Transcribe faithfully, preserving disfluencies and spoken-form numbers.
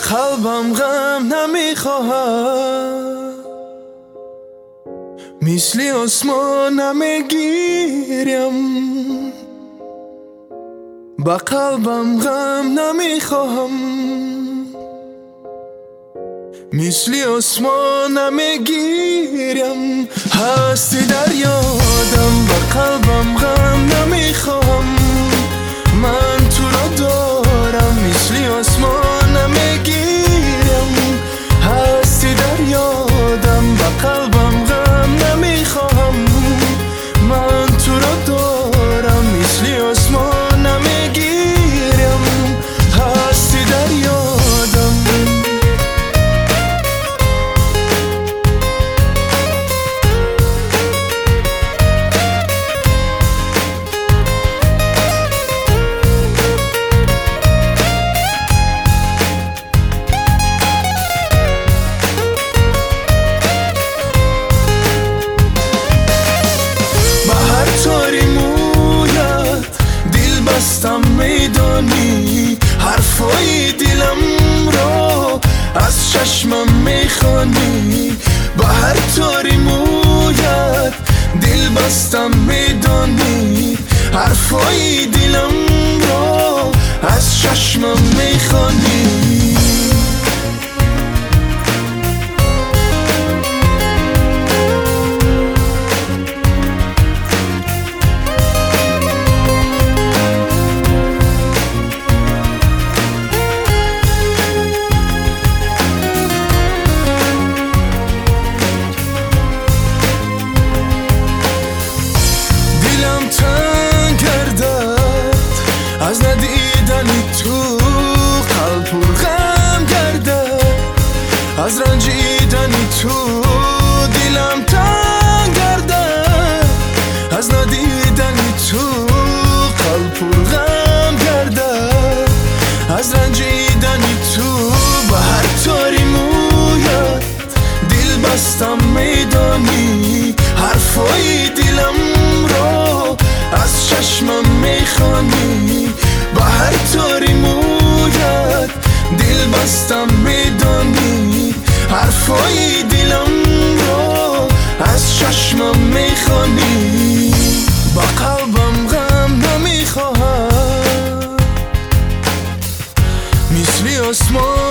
قلبم غم نمیخواهد، مثل آسمان نمیگیرم. با قلبم غم نمیخواهم، مثل آسمان نمیگیرم. هستی در یادم، با قلبم غم نمیخواهم. من تو را دارم، مثل آسمان نمیگیرم. هستی در یادم، با قلبم غم نمیخواهم. من تو را دارم، مثل آسمان نمیگیرم. هستی در یادم. تاری مویت دل بستم میدانی، حرفای دلم را از چشمم میخوانی. با هر تاری مویت دل بستم میدانی، حرفای دلم را از چشمم میخوانی. از ندیدن تو قلب پر غم گردد، از رنجیدن تو دلم تنگ گردد. از ندیدن تو قلب پر غم گردد، از رنجیدن تو. با هر تاری مویت دل بستم میدانی، حرفای دلم را از چشمم میخوانی. با هر تاری مویت دل بستم میدانی، حرفای دلم را از چشمم میخوانی. با قلبم غم نمیخواهد، مثل آسمان